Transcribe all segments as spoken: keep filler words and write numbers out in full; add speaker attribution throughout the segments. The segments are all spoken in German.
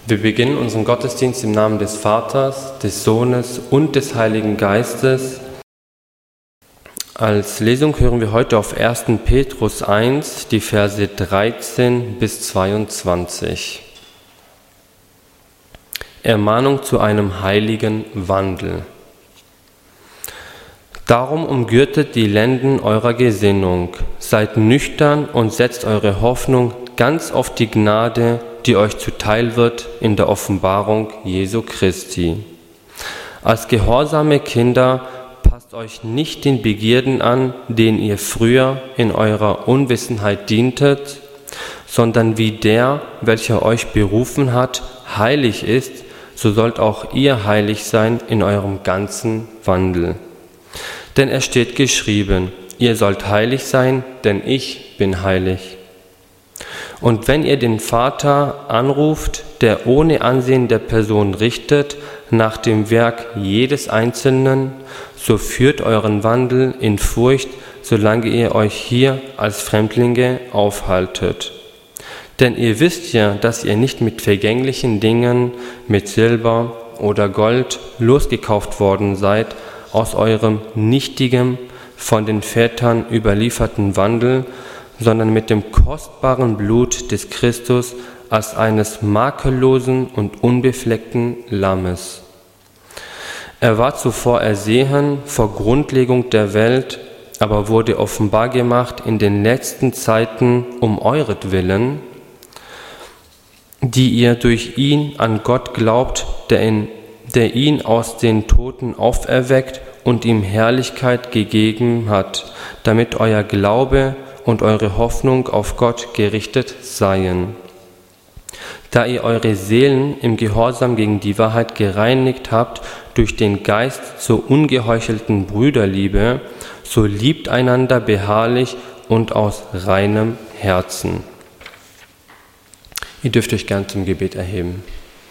Speaker 1: Wir beginnen unseren Gottesdienst im Namen des Vaters, des Sohnes und des Heiligen Geistes. Als Lesung hören wir heute auf ersten Petrus eins, die Verse dreizehn bis zweiundzwanzig. Ermahnung zu einem heiligen Wandel. Darum umgürtet die Lenden eurer Gesinnung, seid nüchtern und setzt eure Hoffnung ganz auf die Gnade, die euch zuteil wird in der Offenbarung Jesu Christi. Als gehorsame Kinder passt euch nicht den Begierden an, denen ihr früher in eurer Unwissenheit dientet, sondern wie der, welcher euch berufen hat, heilig ist, so sollt auch ihr heilig sein in eurem ganzen Wandel. Denn es steht geschrieben, ihr sollt heilig sein, denn ich bin heilig. Und wenn ihr den Vater anruft, der ohne Ansehen der Person richtet, nach dem Werk jedes Einzelnen, so führt euren Wandel in Furcht, solange ihr euch hier als Fremdlinge aufhaltet. Denn ihr wisst ja, dass ihr nicht mit vergänglichen Dingen, mit Silber oder Gold losgekauft worden seid, aus eurem nichtigen, von den Vätern überlieferten Wandel, sondern mit dem kostbaren Blut des Christus als eines makellosen und unbefleckten Lammes. Er war zuvor ersehen vor Grundlegung der Welt, aber wurde offenbar gemacht in den letzten Zeiten um euretwillen, die ihr durch ihn an Gott glaubt, der, in, der ihn aus den Toten auferweckt und ihm Herrlichkeit gegeben hat, damit euer Glaube und eure Hoffnung auf Gott gerichtet seien. Da ihr eure Seelen im Gehorsam gegen die Wahrheit gereinigt habt durch den Geist zur ungeheuchelten Brüderliebe, so liebt einander beharrlich und aus reinem Herzen. Ihr dürft euch gern zum Gebet erheben.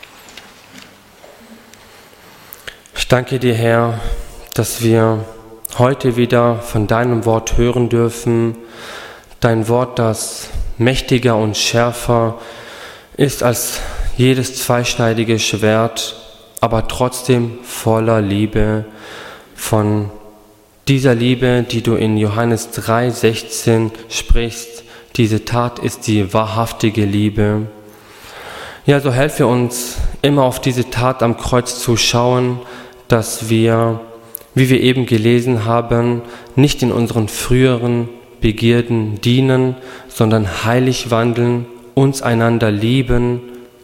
Speaker 1: Ich danke dir, Herr, dass wir heute wieder von deinem Wort hören dürfen. Dein Wort, das mächtiger und schärfer ist als jedes zweischneidige Schwert, aber trotzdem voller Liebe, von dieser Liebe, die du in Johannes drei sechzehn sprichst. Diese Tat ist die wahrhaftige Liebe. Ja, so helfe uns immer auf diese Tat am Kreuz zu schauen, dass wir, wie wir eben gelesen haben, nicht in unseren früheren Begierden dienen, sondern heilig wandeln, uns einander lieben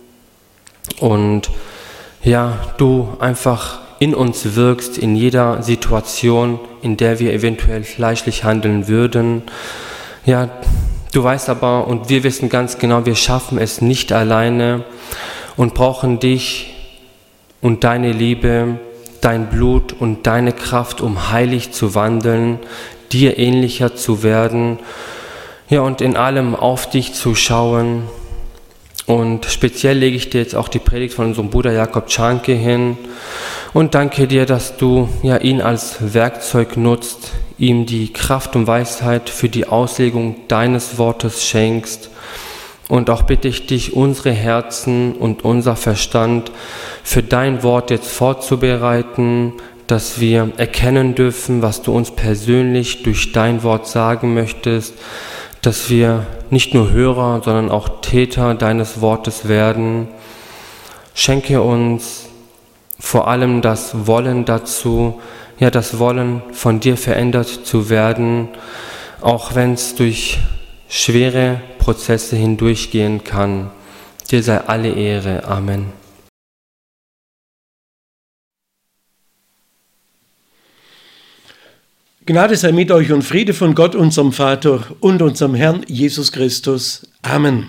Speaker 1: und ja, du einfach in uns wirkst, in jeder Situation, in der wir eventuell fleischlich handeln würden. Ja, du weißt aber und wir wissen ganz genau, wir schaffen es nicht alleine und brauchen dich und deine Liebe, dein Blut und deine Kraft, um heilig zu wandeln, dir ähnlicher zu werden, ja, und in allem auf dich zu schauen. Und speziell lege ich dir jetzt auch die Predigt von unserem Bruder Jakob Czarnke hin und danke dir, dass du ja ihn als Werkzeug nutzt, ihm die Kraft und Weisheit für die Auslegung deines Wortes schenkst. Und auch bitte ich dich, unsere Herzen und unser Verstand für dein Wort jetzt vorzubereiten, dass wir erkennen dürfen, was du uns persönlich durch dein Wort sagen möchtest, dass wir nicht nur Hörer, sondern auch Täter deines Wortes werden. Schenke uns vor allem das Wollen dazu, ja, das Wollen von dir verändert zu werden, auch wenn es durch schwere Prozesse hindurchgehen kann. Dir sei alle Ehre. Amen.
Speaker 2: Gnade sei mit euch und Friede von Gott, unserem Vater und unserem Herrn Jesus Christus. Amen.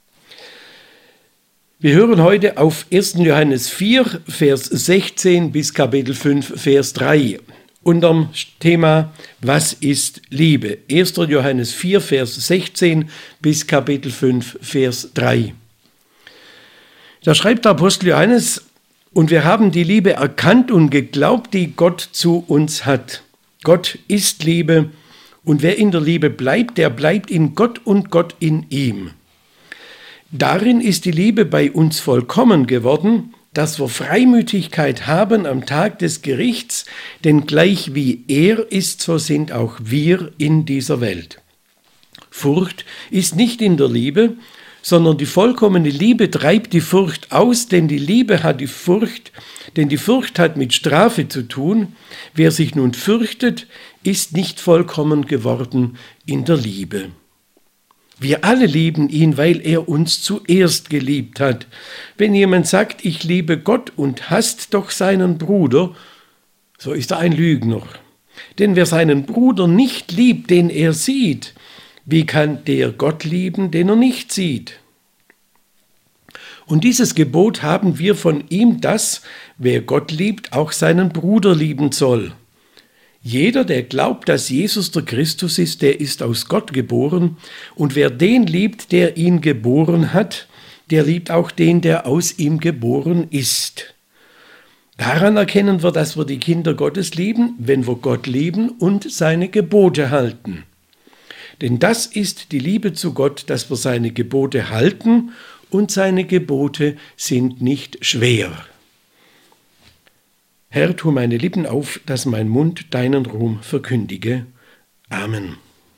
Speaker 2: Wir hören heute auf ersten Johannes vier, Vers sechzehn bis Kapitel fünf, Vers drei. Unterm Thema, was ist Liebe? erster Johannes vier, Vers sechzehn bis Kapitel fünf, Vers drei. Da schreibt der Apostel Johannes, und wir haben die Liebe erkannt und geglaubt, die Gott zu uns hat. Gott ist Liebe, und wer in der Liebe bleibt, der bleibt in Gott und Gott in ihm. Darin ist die Liebe bei uns vollkommen geworden, dass wir Freimütigkeit haben am Tag des Gerichts, denn gleich wie er ist, so sind auch wir in dieser Welt. Furcht ist nicht in der Liebe, sondern die vollkommene Liebe treibt die Furcht aus, denn die Liebe hat die Furcht, denn die Furcht hat mit Strafe zu tun. Wer sich nun fürchtet, ist nicht vollkommen geworden in der Liebe. Wir alle lieben ihn, weil er uns zuerst geliebt hat. Wenn jemand sagt, ich liebe Gott und hasst doch seinen Bruder, so ist er ein Lügner. Denn wer seinen Bruder nicht liebt, den er sieht, wie kann der Gott lieben, den er nicht sieht? Und dieses Gebot haben wir von ihm, dass, wer Gott liebt, auch seinen Bruder lieben soll. Jeder, der glaubt, dass Jesus der Christus ist, der ist aus Gott geboren. Und wer den liebt, der ihn geboren hat, der liebt auch den, der aus ihm geboren ist. Daran erkennen wir, dass wir die Kinder Gottes lieben, wenn wir Gott lieben und seine Gebote halten. Denn das ist die Liebe zu Gott, dass wir seine Gebote halten, und seine Gebote sind nicht schwer. Herr, tu meine Lippen auf, dass mein Mund deinen Ruhm verkündige. Amen.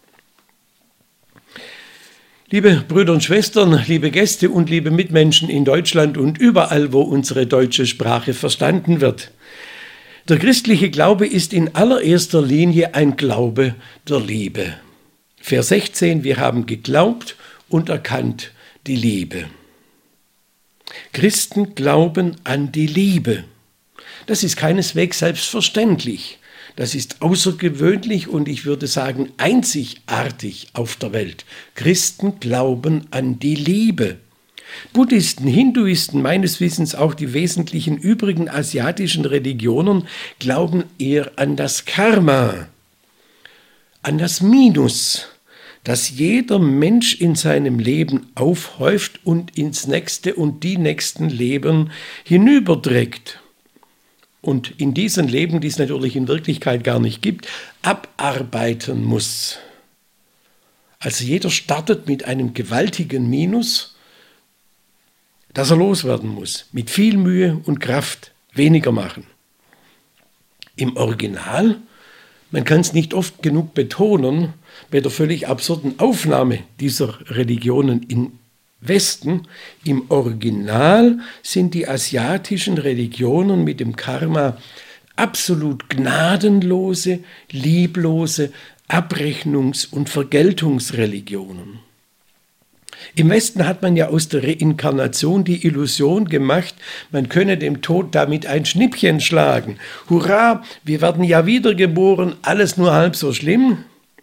Speaker 2: Liebe Brüder und Schwestern, liebe Gäste und liebe Mitmenschen in Deutschland und überall, wo unsere deutsche Sprache verstanden wird. Der christliche Glaube ist in allererster Linie ein Glaube der Liebe. Vers sechzehn, wir haben geglaubt und erkannt die Liebe. Christen glauben an die Liebe. Das ist keineswegs selbstverständlich. Das ist außergewöhnlich und ich würde sagen einzigartig auf der Welt. Christen glauben an die Liebe. Buddhisten, Hinduisten, meines Wissens auch die wesentlichen übrigen asiatischen Religionen glauben eher an das Karma, an das Minus, das jeder Mensch in seinem Leben aufhäuft und ins nächste und die nächsten Leben hinüberträgt. Und in diesen Leben, die es natürlich in Wirklichkeit gar nicht gibt, abarbeiten muss. Also jeder startet mit einem gewaltigen Minus, das er loswerden muss, mit viel Mühe und Kraft weniger machen. Im Original, man kann es nicht oft genug betonen, bei der völlig absurden Aufnahme dieser Religionen im Westen, im Original sind die asiatischen Religionen mit dem Karma absolut gnadenlose, lieblose Abrechnungs- und Vergeltungsreligionen. Im Westen hat man ja aus der Reinkarnation die Illusion gemacht, man könne dem Tod damit ein Schnippchen schlagen. Hurra, wir werden ja wiedergeboren, alles nur halb so schlimm.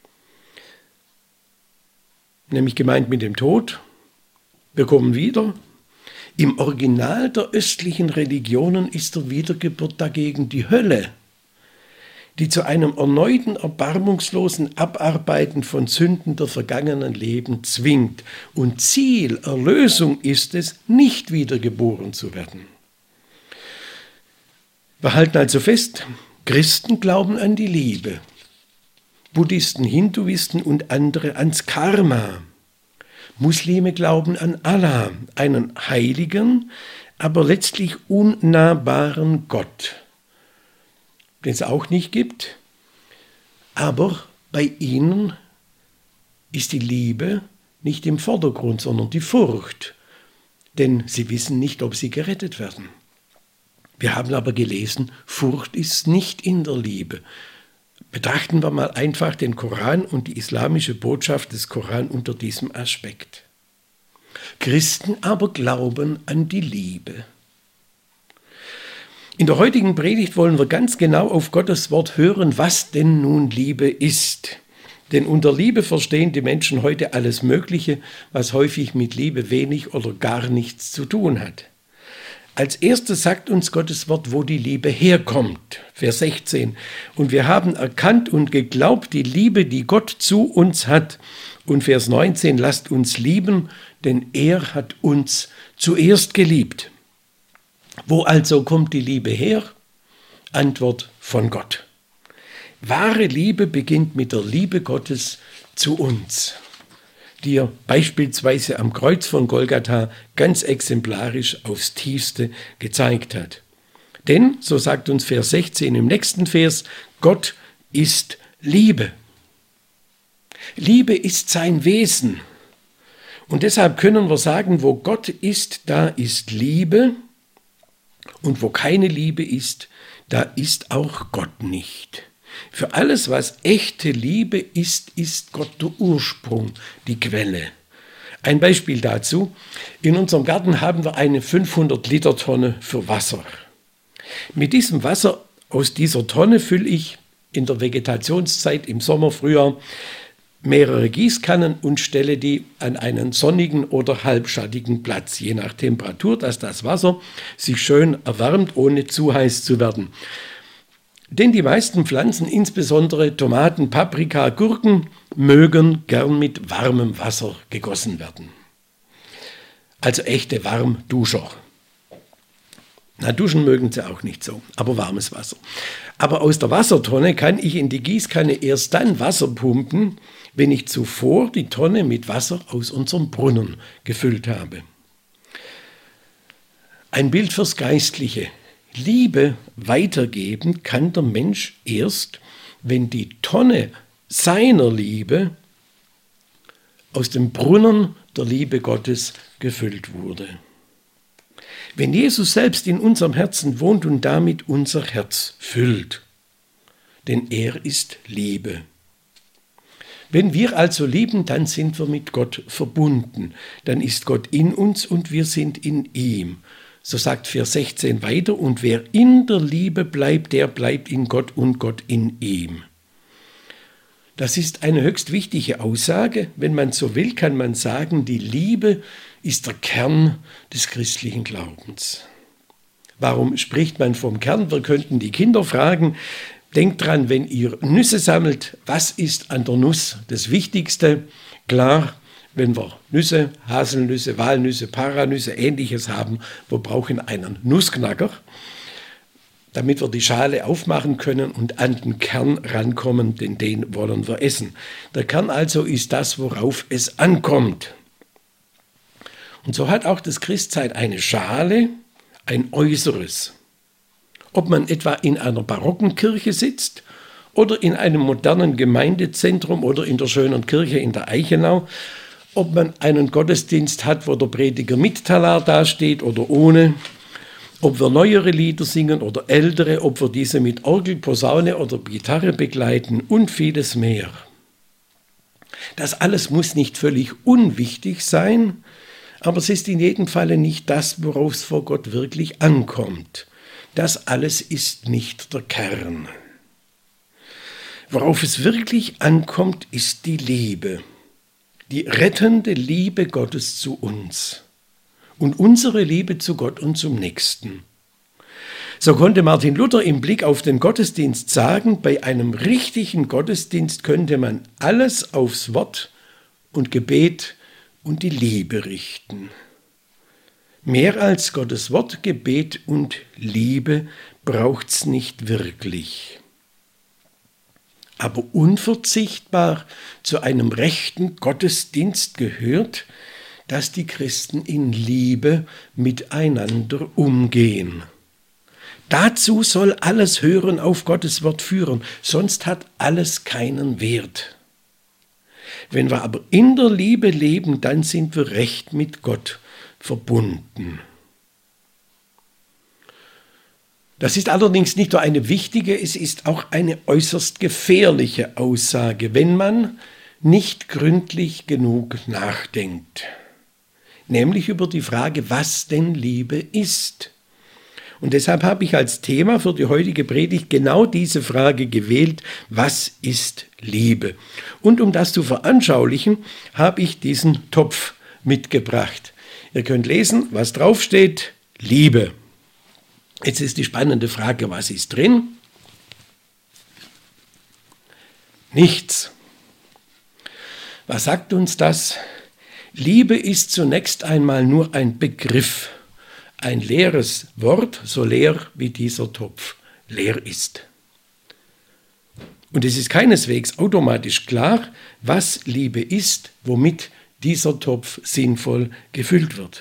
Speaker 2: Nämlich gemeint mit dem Tod. Wir kommen wieder. Im Original der östlichen Religionen ist der Wiedergeburt dagegen die Hölle, die zu einem erneuten, erbarmungslosen Abarbeiten von Sünden der vergangenen Leben zwingt. Und Ziel, Erlösung ist es, nicht wiedergeboren zu werden. Wir halten also fest, Christen glauben an die Liebe, Buddhisten, Hinduisten und andere ans Karma. Muslime glauben an Allah, einen heiligen, aber letztlich unnahbaren Gott, den es auch nicht gibt. Aber bei ihnen ist die Liebe nicht im Vordergrund, sondern die Furcht, denn sie wissen nicht, ob sie gerettet werden. Wir haben aber gelesen, Furcht ist nicht in der Liebe. Betrachten wir mal einfach den Koran und die islamische Botschaft des Koran unter diesem Aspekt. Christen aber glauben an die Liebe. In der heutigen Predigt wollen wir ganz genau auf Gottes Wort hören, was denn nun Liebe ist. Denn unter Liebe verstehen die Menschen heute alles Mögliche, was häufig mit Liebe wenig oder gar nichts zu tun hat. Als erstes sagt uns Gottes Wort, wo die Liebe herkommt. Vers sechzehn. Und wir haben erkannt und geglaubt die Liebe, die Gott zu uns hat. Und Vers neunzehn, lasst uns lieben, denn er hat uns zuerst geliebt. Wo also kommt die Liebe her? Antwort von Gott. Wahre Liebe beginnt mit der Liebe Gottes zu uns. die er beispielsweise am Kreuz von Golgatha ganz exemplarisch aufs Tiefste gezeigt hat. Denn, so sagt uns Vers sechzehn im nächsten Vers, Gott ist Liebe. Liebe ist sein Wesen. Und deshalb können wir sagen, wo Gott ist, da ist Liebe. Und wo keine Liebe ist, da ist auch Gott nicht. Für alles, was echte Liebe ist, ist Gott der Ursprung, die Quelle. Ein Beispiel dazu. In unserem Garten haben wir eine fünfhundert Liter Tonne für Wasser. Mit diesem Wasser aus dieser Tonne fülle ich in der Vegetationszeit im Sommer, Frühjahr mehrere Gießkannen und stelle die an einen sonnigen oder halbschattigen Platz, je nach Temperatur, dass das Wasser sich schön erwärmt, ohne zu heiß zu werden. Denn die meisten Pflanzen, insbesondere Tomaten, Paprika, Gurken, mögen gern mit warmem Wasser gegossen werden. Also echte Warmduscher. Na, duschen mögen sie auch nicht so, aber warmes Wasser. Aber aus der Wassertonne kann ich in die Gießkanne erst dann Wasser pumpen, wenn ich zuvor die Tonne mit Wasser aus unserem Brunnen gefüllt habe. Ein Bild fürs Geistliche. Liebe weitergeben kann der Mensch erst, wenn die Tonne seiner Liebe aus dem Brunnen der Liebe Gottes gefüllt wurde. Wenn Jesus selbst in unserem Herzen wohnt und damit unser Herz füllt. Denn er ist Liebe. Wenn wir also lieben, dann sind wir mit Gott verbunden. Dann ist Gott in uns und wir sind in ihm. So sagt Vers sechzehn weiter, und wer in der Liebe bleibt, der bleibt in Gott und Gott in ihm. Das ist eine höchst wichtige Aussage. Wenn man so will, kann man sagen, die Liebe ist der Kern des christlichen Glaubens. Warum spricht man vom Kern? Wir könnten die Kinder fragen. Denkt dran, wenn ihr Nüsse sammelt, was ist an der Nuss das Wichtigste? Klar, wenn wir Nüsse, Haselnüsse, Walnüsse, Paranüsse, Ähnliches haben, wir brauchen einen Nussknacker, damit wir die Schale aufmachen können und an den Kern rankommen, denn den wollen wir essen. Der Kern also ist das, worauf es ankommt. Und so hat auch das Christsein eine Schale, ein Äußeres. Ob man etwa in einer barocken Kirche sitzt oder in einem modernen Gemeindezentrum oder in der schönen Kirche in der Eichenau, ob man einen Gottesdienst hat, wo der Prediger mit Talar dasteht oder ohne, ob wir neuere Lieder singen oder ältere, ob wir diese mit Orgel, Posaune oder Gitarre begleiten und vieles mehr. Das alles muss nicht völlig unwichtig sein, aber es ist in jedem Falle nicht das, worauf es vor Gott wirklich ankommt. Das alles ist nicht der Kern. Worauf es wirklich ankommt, ist die Liebe. Die rettende Liebe Gottes zu uns und unsere Liebe zu Gott und zum Nächsten. So konnte Martin Luther im Blick auf den Gottesdienst sagen, bei einem richtigen Gottesdienst könnte man alles aufs Wort und Gebet und die Liebe richten. Mehr als Gottes Wort, Gebet und Liebe braucht's nicht wirklich. Aber unverzichtbar zu einem rechten Gottesdienst gehört, dass die Christen in Liebe miteinander umgehen. Dazu soll alles Hören auf Gottes Wort führen, sonst hat alles keinen Wert. Wenn wir aber in der Liebe leben, dann sind wir recht mit Gott verbunden. Das ist allerdings nicht nur eine wichtige, es ist auch eine äußerst gefährliche Aussage, wenn man nicht gründlich genug nachdenkt. Nämlich über die Frage, was denn Liebe ist. Und deshalb habe ich als Thema für die heutige Predigt genau diese Frage gewählt, was ist Liebe? Und um das zu veranschaulichen, habe ich diesen Topf mitgebracht. Ihr könnt lesen, was draufsteht, Liebe. Jetzt ist die spannende Frage, was ist drin? Nichts. Was sagt uns das? Liebe ist zunächst einmal nur ein Begriff, ein leeres Wort, so leer wie dieser Topf leer ist. Und es ist keineswegs automatisch klar, was Liebe ist, womit dieser Topf sinnvoll gefüllt wird.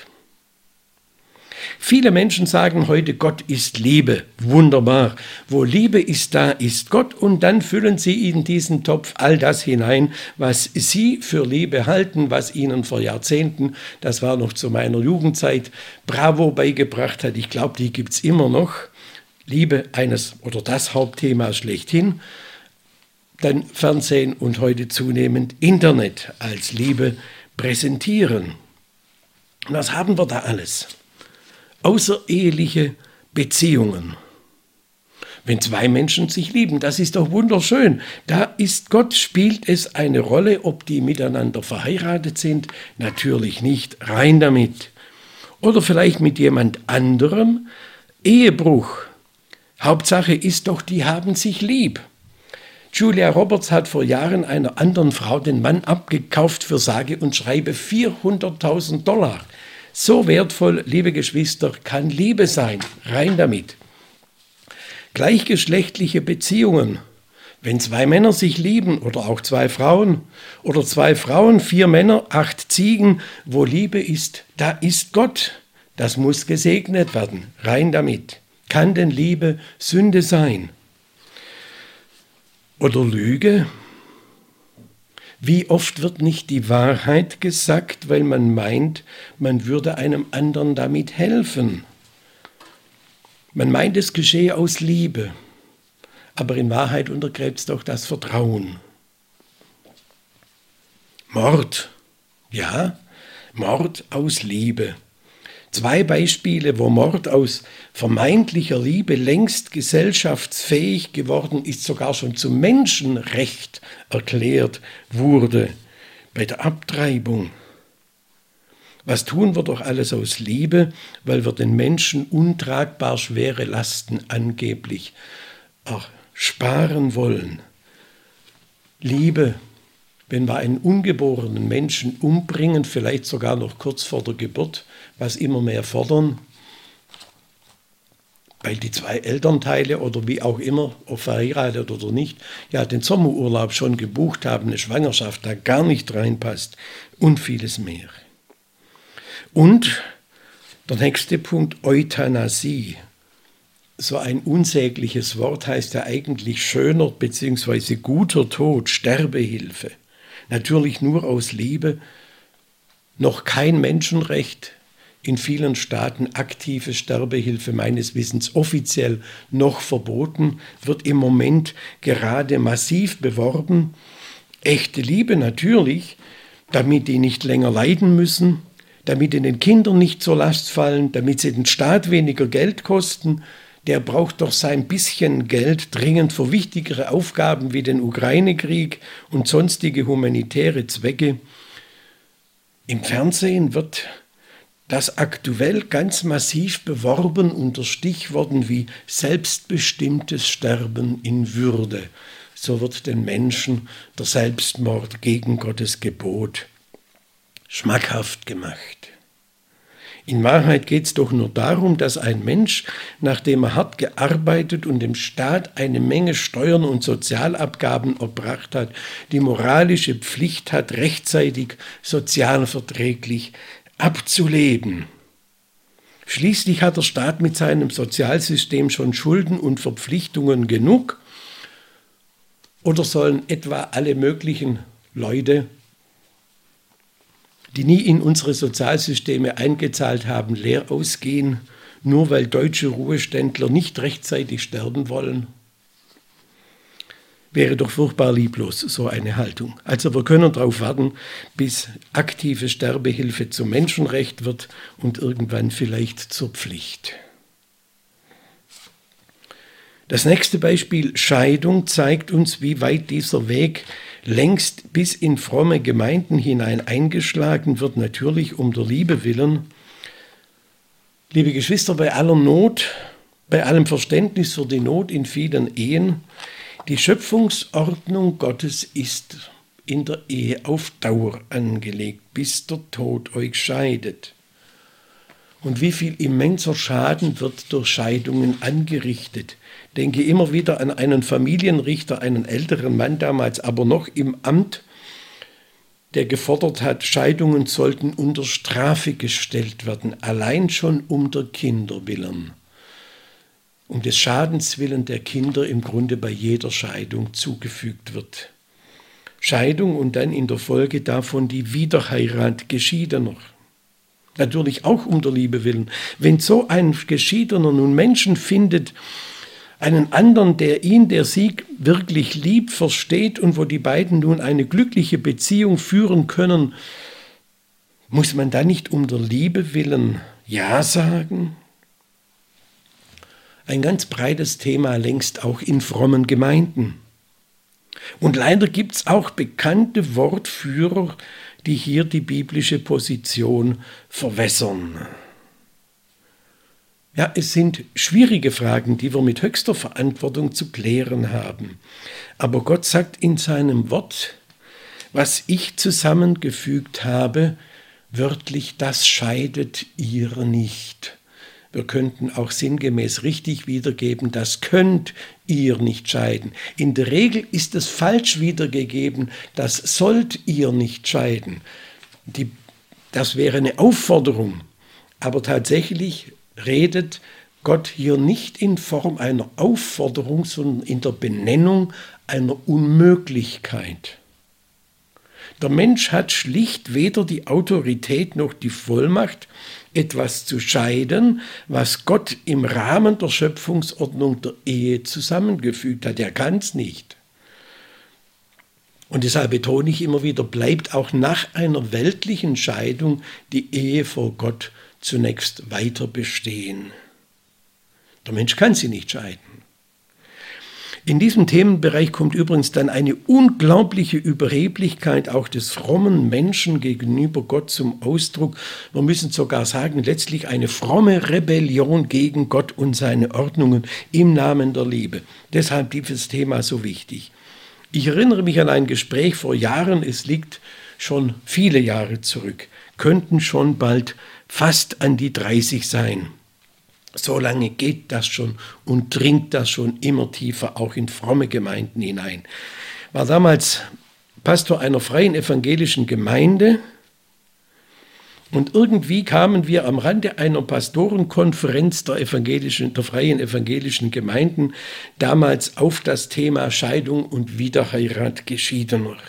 Speaker 2: Viele Menschen sagen heute, Gott ist Liebe. Wunderbar. Wo Liebe ist, da ist Gott. Und dann füllen sie in diesen Topf all das hinein, was sie für Liebe halten, was ihnen vor Jahrzehnten, das war noch zu meiner Jugendzeit, Bravo beigebracht hat. Ich glaube, die gibt es immer noch. Liebe eines oder das Hauptthema schlechthin. Dann Fernsehen und heute zunehmend Internet als Liebe präsentieren. Und was haben wir da alles? Außereheliche Beziehungen. Wenn zwei Menschen sich lieben, das ist doch wunderschön. Da ist Gott, spielt es eine Rolle, ob die miteinander verheiratet sind? Natürlich nicht, rein damit. Oder vielleicht mit jemand anderem? Ehebruch. Hauptsache ist doch, die haben sich lieb. Julia Roberts hat vor Jahren einer anderen Frau den Mann abgekauft für sage und schreibe vierhunderttausend Dollar. So wertvoll, liebe Geschwister, kann Liebe sein. Rein damit. Gleichgeschlechtliche Beziehungen. Wenn zwei Männer sich lieben oder auch zwei Frauen oder zwei Frauen, vier Männer, acht Ziegen, wo Liebe ist, da ist Gott. Das muss gesegnet werden. Rein damit. Kann denn Liebe Sünde sein? Oder Lüge? Wie oft wird nicht die Wahrheit gesagt, weil man meint, man würde einem anderen damit helfen. Man meint, es geschehe aus Liebe, aber in Wahrheit untergräbt es doch das Vertrauen. Mord, ja, Mord aus Liebe. Zwei Beispiele, wo Mord aus vermeintlicher Liebe längst gesellschaftsfähig geworden ist, sogar schon zum Menschenrecht erklärt wurde. Bei der Abtreibung. Was tun wir doch alles aus Liebe, weil wir den Menschen untragbar schwere Lasten angeblich ersparen wollen. Liebe, wenn wir einen ungeborenen Menschen umbringen, vielleicht sogar noch kurz vor der Geburt, was immer mehr fordern, weil die zwei Elternteile oder wie auch immer, ob verheiratet oder nicht, ja den Sommerurlaub schon gebucht haben, eine Schwangerschaft da gar nicht reinpasst und vieles mehr. Und der nächste Punkt, Euthanasie. So ein unsägliches Wort heißt ja eigentlich schöner bzw. guter Tod, Sterbehilfe. Natürlich nur aus Liebe, noch kein Menschenrecht, in vielen Staaten aktive Sterbehilfe meines Wissens offiziell noch verboten, wird im Moment gerade massiv beworben. Echte Liebe natürlich, damit die nicht länger leiden müssen, damit die den Kindern nicht zur Last fallen, damit sie den Staat weniger Geld kosten. Der braucht doch sein bisschen Geld dringend für wichtigere Aufgaben wie den Ukraine-Krieg und sonstige humanitäre Zwecke. Im Fernsehen wird das aktuell ganz massiv beworben unter Stichworten wie selbstbestimmtes Sterben in Würde. So wird den Menschen der Selbstmord gegen Gottes Gebot schmackhaft gemacht. In Wahrheit geht es doch nur darum, dass ein Mensch, nachdem er hart gearbeitet und dem Staat eine Menge Steuern und Sozialabgaben erbracht hat, die moralische Pflicht hat, rechtzeitig sozialverträglich abzuleben. Schließlich hat der Staat mit seinem Sozialsystem schon Schulden und Verpflichtungen genug. Oder sollen etwa alle möglichen Leute, die nie in unsere Sozialsysteme eingezahlt haben, leer ausgehen, nur weil deutsche Ruheständler nicht rechtzeitig sterben wollen? Wäre doch furchtbar lieblos, so eine Haltung. Also wir können darauf warten, bis aktive Sterbehilfe zum Menschenrecht wird und irgendwann vielleicht zur Pflicht. Das nächste Beispiel, Scheidung, zeigt uns, wie weit dieser Weg längst bis in fromme Gemeinden hinein eingeschlagen wird, natürlich um der Liebe willen. Liebe Geschwister, bei aller Not, bei allem Verständnis für die Not in vielen Ehen, die Schöpfungsordnung Gottes ist in der Ehe auf Dauer angelegt, bis der Tod euch scheidet. Und wie viel immenser Schaden wird durch Scheidungen angerichtet. Denke immer wieder an einen Familienrichter, einen älteren Mann damals, aber noch im Amt, der gefordert hat, Scheidungen sollten unter Strafe gestellt werden, allein schon um der Kinder willen, um des Schadens willen der Kinder im Grunde bei jeder Scheidung zugefügt wird. Scheidung und dann in der Folge davon die Wiederheirat Geschiedener. Natürlich auch um der Liebe willen. Wenn so ein Geschiedener nun Menschen findet, einen anderen, der ihn, der sie wirklich liebt, versteht und wo die beiden nun eine glückliche Beziehung führen können, muss man da nicht um der Liebe willen Ja sagen? Ein ganz breites Thema längst auch in frommen Gemeinden. Und leider gibt es auch bekannte Wortführer, die hier die biblische Position verwässern. Ja, es sind schwierige Fragen, die wir mit höchster Verantwortung zu klären haben. Aber Gott sagt in seinem Wort, was ich zusammengefügt habe, wörtlich, das scheidet ihr nicht. Wir könnten auch sinngemäß richtig wiedergeben, das könnt ihr nicht scheiden. In der Regel ist es falsch wiedergegeben, das sollt ihr nicht scheiden. Die, das wäre eine Aufforderung, aber tatsächlich redet Gott hier nicht in Form einer Aufforderung, sondern in der Benennung einer Unmöglichkeit. Der Mensch hat schlicht weder die Autorität noch die Vollmacht, etwas zu scheiden, was Gott im Rahmen der Schöpfungsordnung der Ehe zusammengefügt hat. Er kann es nicht. Und deshalb betone ich immer wieder, bleibt auch nach einer weltlichen Scheidung die Ehe vor Gott zunächst weiter bestehen. Der Mensch kann sie nicht scheiden. In diesem Themenbereich kommt übrigens dann eine unglaubliche Überheblichkeit auch des frommen Menschen gegenüber Gott zum Ausdruck. Wir müssen sogar sagen, letztlich eine fromme Rebellion gegen Gott und seine Ordnungen im Namen der Liebe. Deshalb dieses Thema so wichtig. Ich erinnere mich an ein Gespräch vor Jahren, es liegt schon viele Jahre zurück, könnten schon bald fast an die dreißig sein. So lange geht das schon und dringt das schon immer tiefer auch in fromme Gemeinden hinein. War damals Pastor einer freien evangelischen Gemeinde und irgendwie kamen wir am Rande einer Pastorenkonferenz der, evangelischen, der freien evangelischen Gemeinden damals auf das Thema Scheidung und Wiederheirat Geschiedener.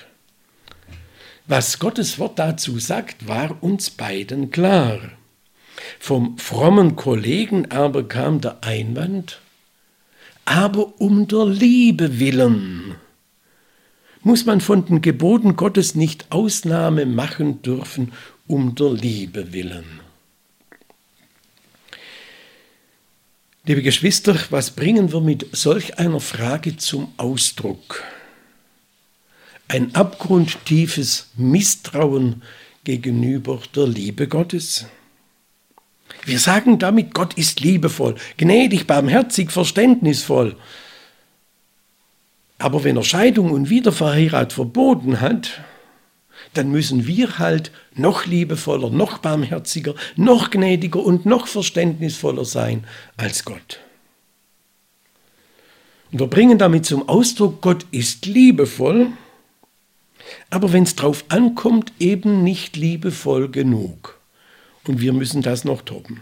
Speaker 2: Was Gottes Wort dazu sagt, war uns beiden klar. Vom frommen Kollegen aber kam der Einwand, aber um der Liebe willen muss man von den Geboten Gottes nicht Ausnahme machen dürfen, um der Liebe willen. Liebe Geschwister, was bringen wir mit solch einer Frage zum Ausdruck? Ein abgrundtiefes Misstrauen gegenüber der Liebe Gottes. Wir sagen damit, Gott ist liebevoll, gnädig, barmherzig, verständnisvoll. Aber wenn er Scheidung und Wiederverheirat verboten hat, dann müssen wir halt noch liebevoller, noch barmherziger, noch gnädiger und noch verständnisvoller sein als Gott. Und wir bringen damit zum Ausdruck, Gott ist liebevoll, aber wenn es drauf ankommt, eben nicht liebevoll genug. Und wir müssen das noch toppen.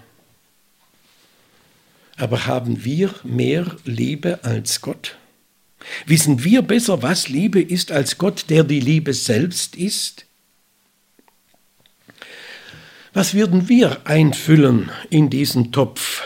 Speaker 2: Aber haben wir mehr Liebe als Gott? Wissen wir besser, was Liebe ist, als Gott, der die Liebe selbst ist? Was würden wir einfüllen in diesen Topf?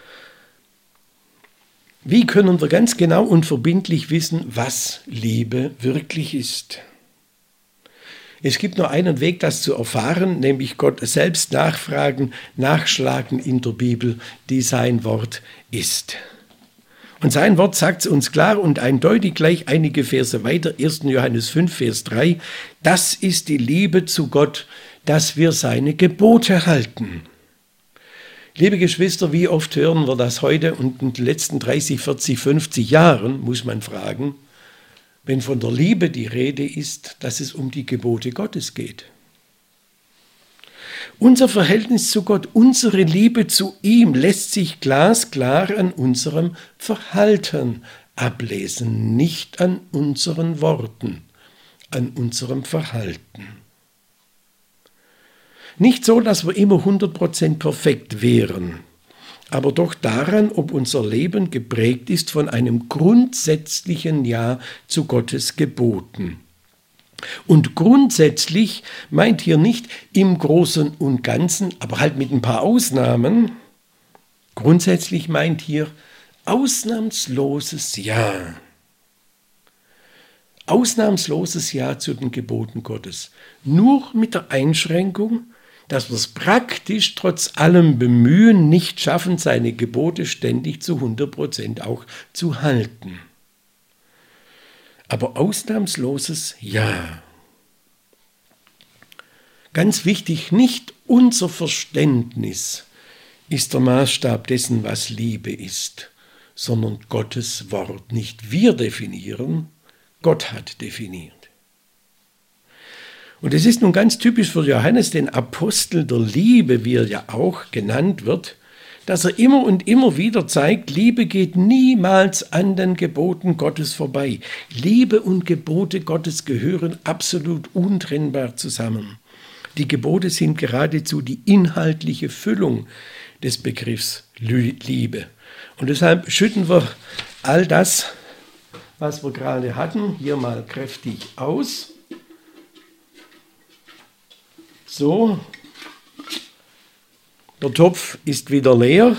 Speaker 2: Wie können wir ganz genau und verbindlich wissen, was Liebe wirklich ist? Es gibt nur einen Weg, das zu erfahren, nämlich Gott selbst nachfragen, nachschlagen in der Bibel, die sein Wort ist. Und sein Wort sagt es uns klar und eindeutig gleich einige Verse weiter, erster Johannes fünf, Vers drei, das ist die Liebe zu Gott, dass wir seine Gebote halten. Liebe Geschwister, wie oft hören wir das heute und in den letzten dreißig, vierzig, fünfzig Jahren, muss man fragen, wenn von der Liebe die Rede ist, dass es um die Gebote Gottes geht. Unser Verhältnis zu Gott, unsere Liebe zu ihm lässt sich glasklar an unserem Verhalten ablesen, nicht an unseren Worten, an unserem Verhalten. Nicht so, dass wir immer hundert Prozent perfekt wären, aber doch daran, ob unser Leben geprägt ist von einem grundsätzlichen Ja zu Gottes Geboten. Und grundsätzlich meint hier nicht im Großen und Ganzen, aber halt mit ein paar Ausnahmen. Grundsätzlich meint hier ausnahmsloses Ja. Ausnahmsloses Ja zu den Geboten Gottes. Nur mit der Einschränkung, dass wir es praktisch trotz allem Bemühen nicht schaffen, seine Gebote ständig zu hundert Prozent auch zu halten. Aber ausnahmsloses Ja. Ganz wichtig, nicht unser Verständnis ist der Maßstab dessen, was Liebe ist, sondern Gottes Wort. Nicht wir definieren, Gott hat definiert. Und es ist nun ganz typisch für Johannes, den Apostel der Liebe, wie er ja auch genannt wird, dass er immer und immer wieder zeigt, Liebe geht niemals an den Geboten Gottes vorbei. Liebe und Gebote Gottes gehören absolut untrennbar zusammen. Die Gebote sind geradezu die inhaltliche Füllung des Begriffs Liebe. Und deshalb schütten wir all das, was wir gerade hatten, hier mal kräftig aus. So, der Topf ist wieder leer.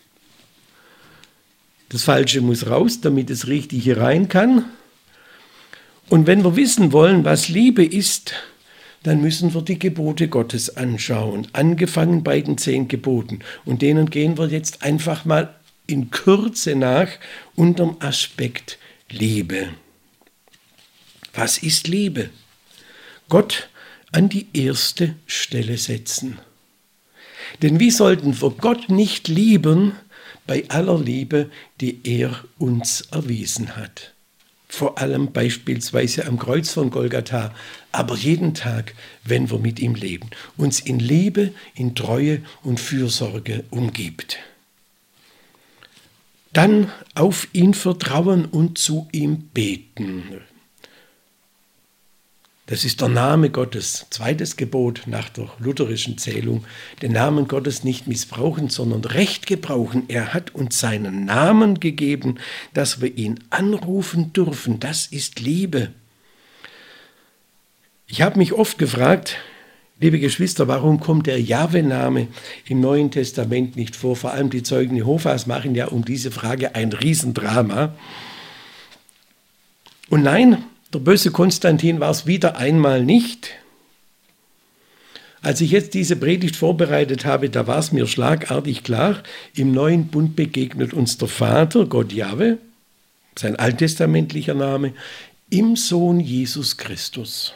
Speaker 2: Das Falsche muss raus, damit es richtig hier rein kann. Und wenn wir wissen wollen, was Liebe ist, dann müssen wir die Gebote Gottes anschauen, angefangen bei den zehn Geboten. Und denen gehen wir jetzt einfach mal in Kürze nach unterm Aspekt Liebe. Was ist Liebe? Gott an die erste Stelle setzen. Denn wie sollten wir Gott nicht lieben bei aller Liebe, die er uns erwiesen hat? Vor allem beispielsweise am Kreuz von Golgatha, aber jeden Tag, wenn wir mit ihm leben, uns in Liebe, in Treue und Fürsorge umgibt. Dann auf ihn vertrauen und zu ihm beten. Das ist der Name Gottes. Zweites Gebot nach der lutherischen Zählung. Den Namen Gottes nicht missbrauchen, sondern recht gebrauchen. Er hat uns seinen Namen gegeben, dass wir ihn anrufen dürfen. Das ist Liebe. Ich habe mich oft gefragt, liebe Geschwister, warum kommt der Jahwe-Name im Neuen Testament nicht vor? Vor allem die Zeugen Jehovas machen ja um diese Frage ein Riesendrama. Und nein, der böse Konstantin war es wieder einmal nicht. Als ich jetzt diese Predigt vorbereitet habe, da war es mir schlagartig klar, im Neuen Bund begegnet uns der Vater, Gott Jahwe, sein alttestamentlicher Name, im Sohn Jesus Christus.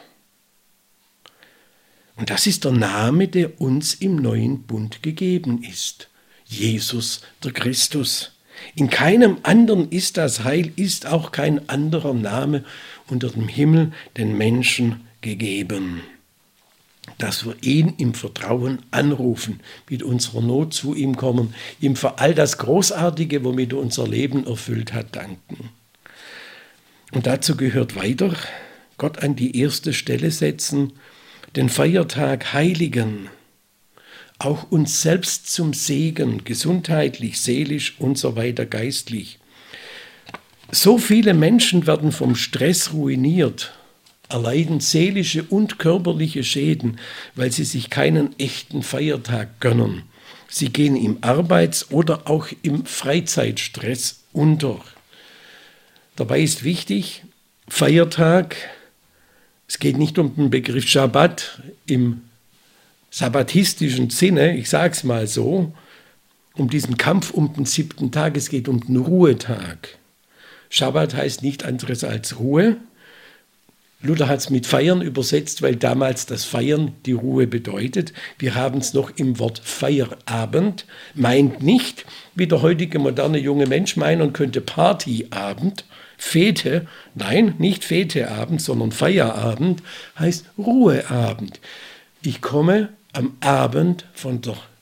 Speaker 2: Und das ist der Name, der uns im Neuen Bund gegeben ist. Jesus der Christus. In keinem anderen ist das Heil, ist auch kein anderer Name unter dem Himmel den Menschen gegeben. Dass wir ihn im Vertrauen anrufen, mit unserer Not zu ihm kommen, ihm für all das Großartige, womit er unser Leben erfüllt hat, danken. Und dazu gehört weiter, Gott an die erste Stelle setzen, den Feiertag heiligen, auch uns selbst zum Segen, gesundheitlich, seelisch und so weiter, geistlich. So viele Menschen werden vom Stress ruiniert, erleiden seelische und körperliche Schäden, weil sie sich keinen echten Feiertag gönnen. Sie gehen im Arbeits- oder auch im Freizeitstress unter. Dabei ist wichtig, Feiertag, es geht nicht um den Begriff Schabbat im sabbatistischen Sinne, ich sage es mal so, um diesen Kampf um den siebten Tag, es geht um den Ruhetag. Schabbat heißt nicht anderes als Ruhe. Luther hat es mit Feiern übersetzt, weil damals das Feiern die Ruhe bedeutet. Wir haben es noch im Wort Feierabend, meint nicht, wie der heutige moderne junge Mensch meinen könnte, Partyabend, Fete, nein, nicht Feteabend, sondern Feierabend heißt Ruheabend. Ich komme am Abend von der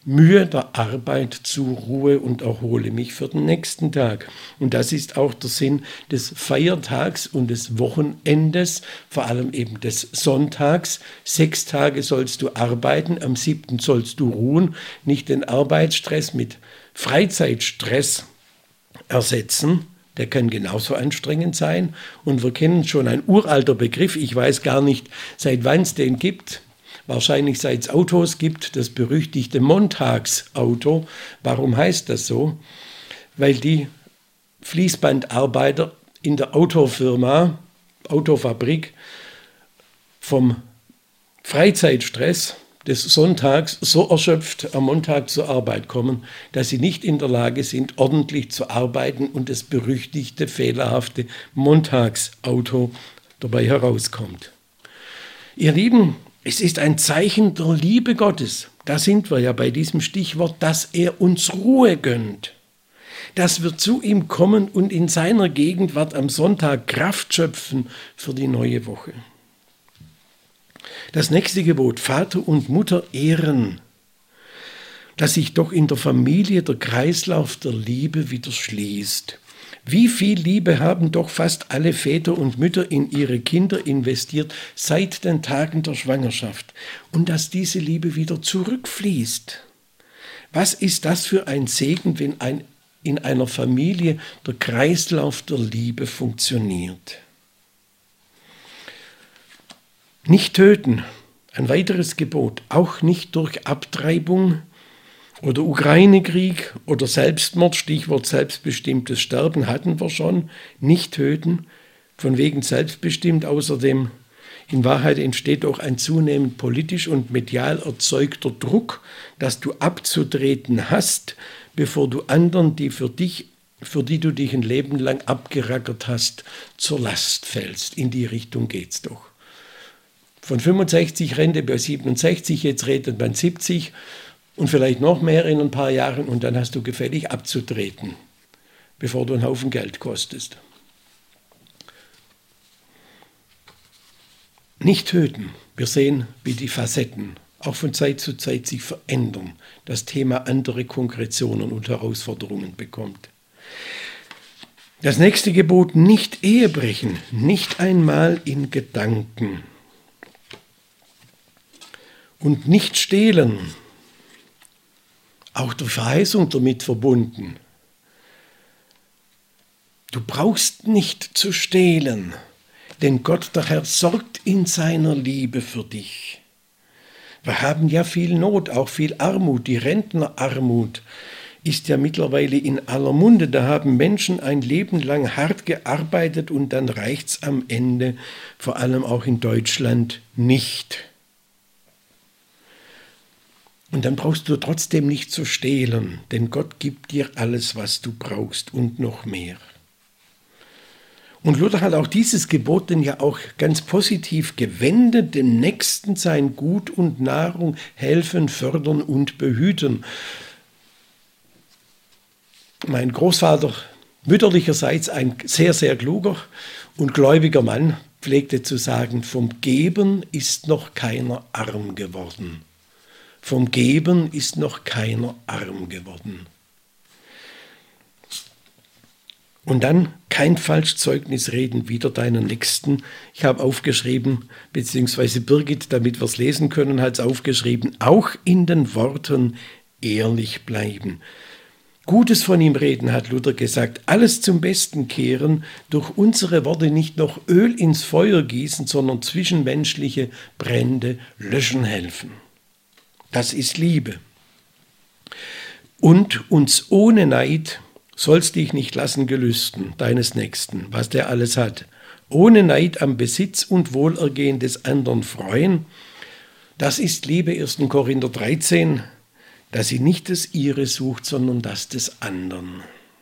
Speaker 2: Mühe der Arbeit zur Ruhe und erhole mich für den nächsten Tag. Und das ist auch der Sinn des Feiertags und des Wochenendes, vor allem eben des Sonntags. Sechs Tage sollst du arbeiten, am siebten sollst du ruhen, nicht den Arbeitsstress mit Freizeitstress ersetzen. Der kann genauso anstrengend sein. Und wir kennen schon ein uralter Begriff, ich weiß gar nicht, seit wann es den gibt. Wahrscheinlich seit es Autos gibt, das berüchtigte Montagsauto. Warum heißt das so? Weil die Fließbandarbeiter in der Autofirma, Autofabrik, vom Freizeitstress des Sonntags so erschöpft am Montag zur Arbeit kommen, dass sie nicht in der Lage sind, ordentlich zu arbeiten und das berüchtigte, fehlerhafte Montagsauto dabei herauskommt. Ihr Lieben, es ist ein Zeichen der Liebe Gottes, da sind wir ja bei diesem Stichwort, dass er uns Ruhe gönnt, dass wir zu ihm kommen und in seiner Gegenwart am Sonntag Kraft schöpfen für die neue Woche. Das nächste Gebot, Vater und Mutter ehren, dass sich doch in der Familie der Kreislauf der Liebe wieder schließt. Wie viel Liebe haben doch fast alle Väter und Mütter in ihre Kinder investiert seit den Tagen der Schwangerschaft und dass diese Liebe wieder zurückfließt. Was ist das für ein Segen, wenn ein, in einer Familie der Kreislauf der Liebe funktioniert? Nicht töten, ein weiteres Gebot, auch nicht durch Abtreibung oder Ukraine-Krieg oder Selbstmord, Stichwort selbstbestimmtes Sterben hatten wir schon, nicht töten, von wegen selbstbestimmt. Außerdem, in Wahrheit entsteht auch ein zunehmend politisch und medial erzeugter Druck, dass du abzutreten hast, bevor du anderen, die für dich, für die du dich ein Leben lang abgerackert hast, zur Last fällst. In die Richtung geht's doch. Von fünfundsechzig Rente bei siebenundsechzig, jetzt redet man siebzig und vielleicht noch mehr in ein paar Jahren und dann hast du gefällig abzutreten, bevor du einen Haufen Geld kostest. Nicht töten. Wir sehen, wie die Facetten auch von Zeit zu Zeit sich verändern, das Thema andere Konkretionen und Herausforderungen bekommt. Das nächste Gebot, nicht Ehe brechen, nicht einmal in Gedanken. Und nicht stehlen, auch der Verheißung damit verbunden. Du brauchst nicht zu stehlen, denn Gott, der Herr, sorgt in seiner Liebe für dich. Wir haben ja viel Not, auch viel Armut. Die Rentnerarmut ist ja mittlerweile in aller Munde. Da haben Menschen ein Leben lang hart gearbeitet und dann reicht's am Ende, vor allem auch in Deutschland, nicht. Und dann brauchst du trotzdem nicht zu stehlen, denn Gott gibt dir alles, was du brauchst und noch mehr. Und Luther hat auch dieses Gebot denn ja auch ganz positiv gewendet, dem Nächsten sein Gut und Nahrung helfen, fördern und behüten. Mein Großvater, mütterlicherseits ein sehr, sehr kluger und gläubiger Mann, pflegte zu sagen, vom Geben ist noch keiner arm geworden. Vom Geben ist noch keiner arm geworden. Und dann kein Falschzeugnis reden wider deinen Nächsten. Ich habe aufgeschrieben, beziehungsweise Birgit, damit wir es lesen können, hat es aufgeschrieben, auch in den Worten ehrlich bleiben. Gutes von ihm reden, hat Luther gesagt, alles zum Besten kehren, durch unsere Worte nicht noch Öl ins Feuer gießen, sondern zwischenmenschliche Brände löschen helfen. Das ist Liebe. Und uns ohne Neid sollst dich nicht lassen gelüsten, deines Nächsten, was der alles hat. Ohne Neid am Besitz und Wohlergehen des anderen freuen. Das ist Liebe, erster Korinther dreizehn, dass sie nicht das ihre sucht, sondern das des anderen.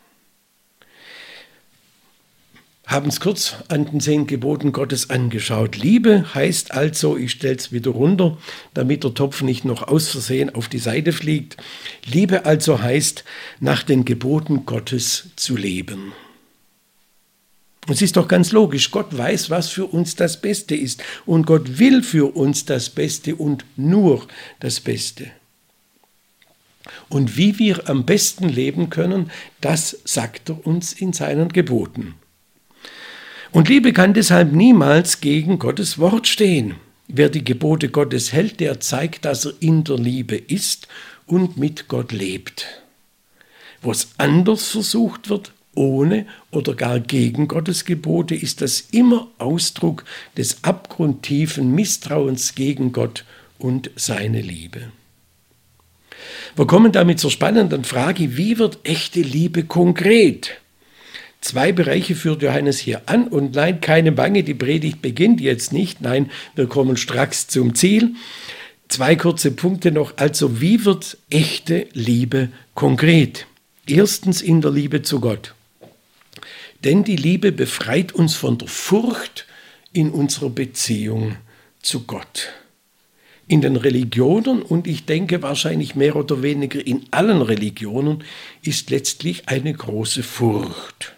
Speaker 2: Haben es kurz an den zehn Geboten Gottes angeschaut. Liebe heißt also, ich stelle es wieder runter, damit der Topf nicht noch aus Versehen auf die Seite fliegt. Liebe also heißt, nach den Geboten Gottes zu leben. Und es ist doch ganz logisch, Gott weiß, was für uns das Beste ist. Und Gott will für uns das Beste und nur das Beste. Und wie wir am besten leben können, das sagt er uns in seinen Geboten. Und Liebe kann deshalb niemals gegen Gottes Wort stehen. Wer die Gebote Gottes hält, der zeigt, dass er in der Liebe ist und mit Gott lebt. Wo es anders versucht wird, ohne oder gar gegen Gottes Gebote, ist das immer Ausdruck des abgrundtiefen Misstrauens gegen Gott und seine Liebe. Wir kommen damit zur spannenden Frage, wie wird echte Liebe konkret? Zwei Bereiche führt Johannes hier an und nein, keine Bange, die Predigt beginnt jetzt nicht, nein, wir kommen stracks zum Ziel. Zwei kurze Punkte noch, also wie wird echte Liebe konkret? Erstens in der Liebe zu Gott. Denn die Liebe befreit uns von der Furcht in unserer Beziehung zu Gott. In den Religionen, und ich denke wahrscheinlich mehr oder weniger in allen Religionen, ist letztlich eine große Furcht.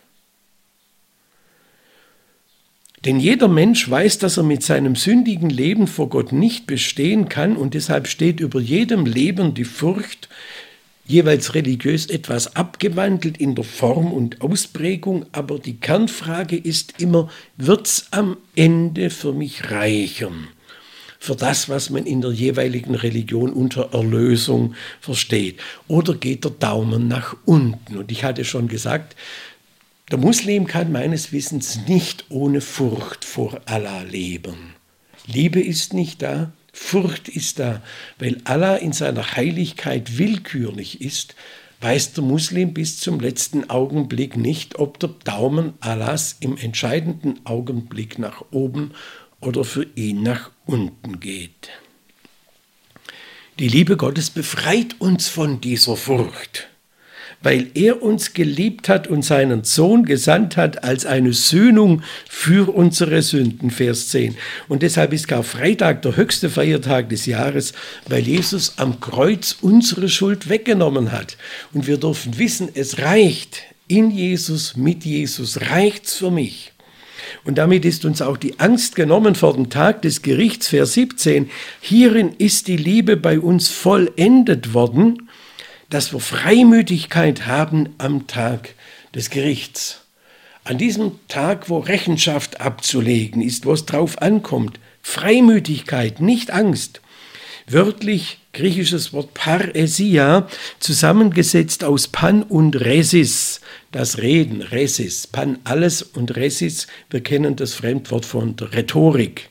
Speaker 2: Denn jeder Mensch weiß, dass er mit seinem sündigen Leben vor Gott nicht bestehen kann und deshalb steht über jedem Leben die Furcht, jeweils religiös etwas abgewandelt in der Form und Ausprägung, aber die Kernfrage ist immer, wird's am Ende für mich reichen? Für das, was man in der jeweiligen Religion unter Erlösung versteht. Oder geht der Daumen nach unten? Und ich hatte schon gesagt, der Muslim kann meines Wissens nicht ohne Furcht vor Allah leben. Liebe ist nicht da, Furcht ist da. Weil Allah in seiner Heiligkeit willkürlich ist, weiß der Muslim bis zum letzten Augenblick nicht, ob der Daumen Allahs im entscheidenden Augenblick nach oben oder für ihn nach unten geht. Die Liebe Gottes befreit uns von dieser Furcht, weil er uns geliebt hat und seinen Sohn gesandt hat als eine Sühnung für unsere Sünden, Vers zehn. Und deshalb ist Karfreitag der höchste Feiertag des Jahres, weil Jesus am Kreuz unsere Schuld weggenommen hat. Und wir dürfen wissen, es reicht in Jesus, mit Jesus, reicht's für mich. Und damit ist uns auch die Angst genommen vor dem Tag des Gerichts, Vers siebzehn. Hierin ist die Liebe bei uns vollendet worden, dass wir Freimütigkeit haben am Tag des Gerichts. An diesem Tag, wo Rechenschaft abzulegen ist, wo es drauf ankommt. Freimütigkeit, nicht Angst. Wörtlich griechisches Wort Paresia, zusammengesetzt aus Pan und Resis, das Reden, Resis, Pan alles und Resis, wir kennen das Fremdwort von der Rhetorik.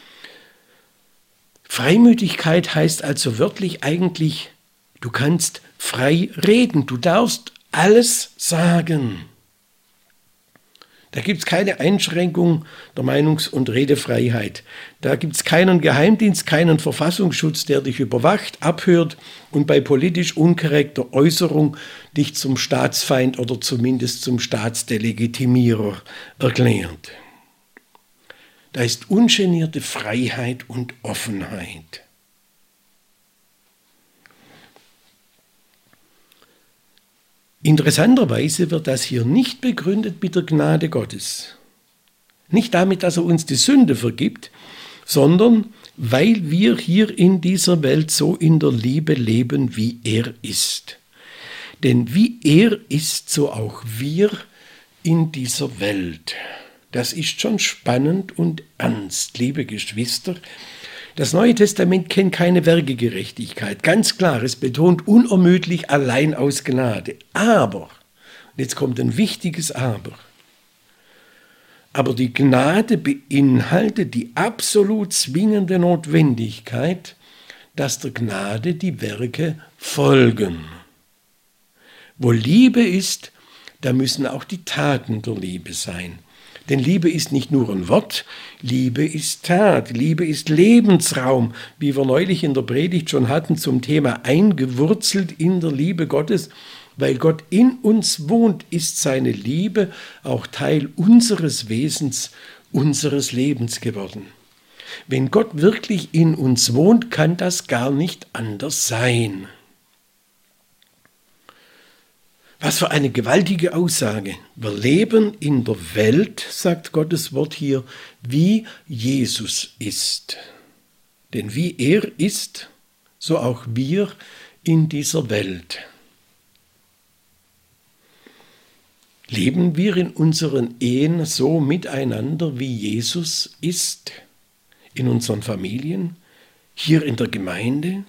Speaker 2: Freimütigkeit heißt also wörtlich eigentlich, du kannst frei reden, du darfst alles sagen. Da gibt es keine Einschränkung der Meinungs- und Redefreiheit. Da gibt es keinen Geheimdienst, keinen Verfassungsschutz, der dich überwacht, abhört und bei politisch unkorrekter Äußerung dich zum Staatsfeind oder zumindest zum Staatsdelegitimierer erklärt. Da ist ungenierte Freiheit und Offenheit. Interessanterweise wird das hier nicht begründet mit der Gnade Gottes. Nicht damit, dass er uns die Sünde vergibt, sondern weil wir hier in dieser Welt so in der Liebe leben, wie er ist. Denn wie er ist, so auch wir in dieser Welt. Das ist schon spannend und ernst, liebe Geschwister. Das Neue Testament kennt keine Werkegerechtigkeit. Ganz klar, es betont unermüdlich allein aus Gnade. Aber, und jetzt kommt ein wichtiges Aber, aber die Gnade beinhaltet die absolut zwingende Notwendigkeit, dass der Gnade die Werke folgen. Wo Liebe ist, da müssen auch die Taten der Liebe sein. Denn Liebe ist nicht nur ein Wort, Liebe ist Tat, Liebe ist Lebensraum, wie wir neulich in der Predigt schon hatten zum Thema eingewurzelt in der Liebe Gottes. Weil Gott in uns wohnt, ist seine Liebe auch Teil unseres Wesens, unseres Lebens geworden. Wenn Gott wirklich in uns wohnt, kann das gar nicht anders sein. Was für eine gewaltige Aussage. Wir leben in der Welt, sagt Gottes Wort hier, wie Jesus ist. Denn wie er ist, so auch wir in dieser Welt. Leben wir in unseren Ehen so miteinander, wie Jesus ist, in unseren Familien, hier in der Gemeinde?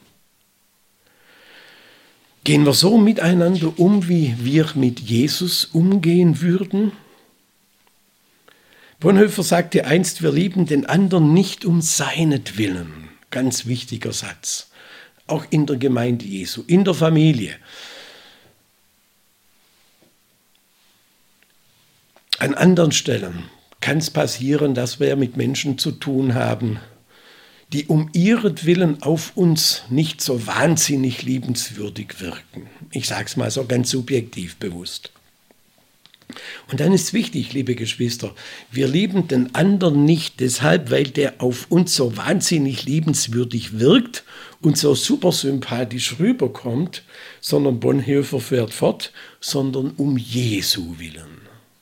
Speaker 2: Gehen wir so miteinander um, wie wir mit Jesus umgehen würden? Bonhoeffer sagte einst, wir lieben den anderen nicht um seinetwillen. Ganz wichtiger Satz. Auch in der Gemeinde Jesu, in der Familie. An anderen Stellen kann es passieren, dass wir mit Menschen zu tun haben, die um ihretwillen auf uns nicht so wahnsinnig liebenswürdig wirken. Ich sage es mal so ganz subjektiv bewusst. Und dann ist wichtig, liebe Geschwister, wir lieben den anderen nicht deshalb, weil der auf uns so wahnsinnig liebenswürdig wirkt und so super sympathisch rüberkommt, sondern Bonhoeffer fährt fort, sondern um Jesu willen.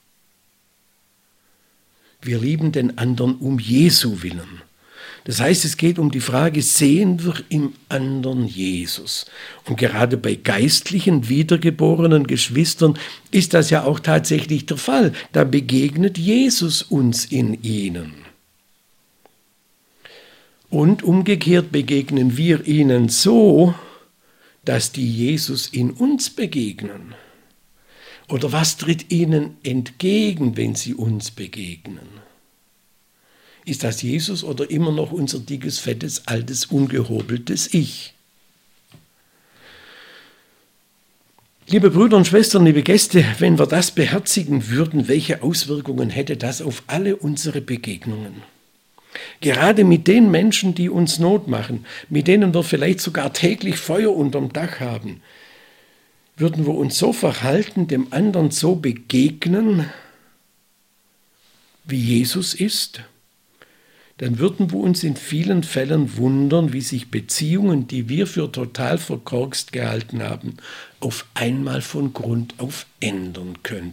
Speaker 2: Wir lieben den anderen um Jesu willen. Das heißt, es geht um die Frage, sehen wir im anderen Jesus? Und gerade bei geistlichen, wiedergeborenen Geschwistern ist das ja auch tatsächlich der Fall. Da begegnet Jesus uns in ihnen. Und umgekehrt begegnen wir ihnen so, dass die Jesus in uns begegnen. Oder was tritt ihnen entgegen, wenn sie uns begegnen? Ist das Jesus oder immer noch unser dickes, fettes, altes, ungehobeltes Ich? Liebe Brüder und Schwestern, liebe Gäste, wenn wir das beherzigen würden, welche Auswirkungen hätte das auf alle unsere Begegnungen? Gerade mit den Menschen, die uns Not machen, mit denen wir vielleicht sogar täglich Feuer unterm Dach haben, würden wir uns so verhalten, dem anderen so begegnen, wie Jesus ist, dann würden wir uns in vielen Fällen wundern, wie sich Beziehungen, die wir für total verkorkst gehalten haben, auf einmal von Grund auf ändern könnten.